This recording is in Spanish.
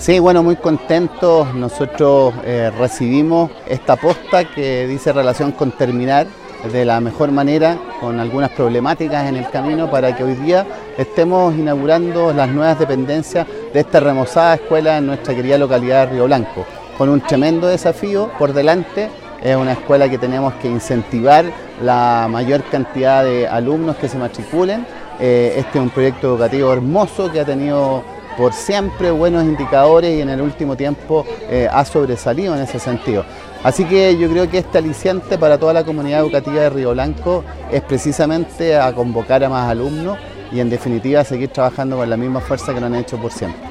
Sí, bueno, muy contentos. Nosotros recibimos esta posta que dice relación con terminar de la mejor manera, con algunas problemáticas en el camino, para que hoy día estemos inaugurando las nuevas dependencias de esta remozada escuela en nuestra querida localidad de Río Blanco, con un tremendo desafío por delante. Es una escuela que tenemos que incentivar la mayor cantidad de alumnos que se matriculen. Este es un proyecto educativo hermoso que ha tenido por siempre buenos indicadores y en el último tiempo ha sobresalido en ese sentido. Así que yo creo que este aliciente para toda la comunidad educativa de Río Blanco es precisamente a convocar a más alumnos y en definitiva seguir trabajando con la misma fuerza que lo han hecho por siempre.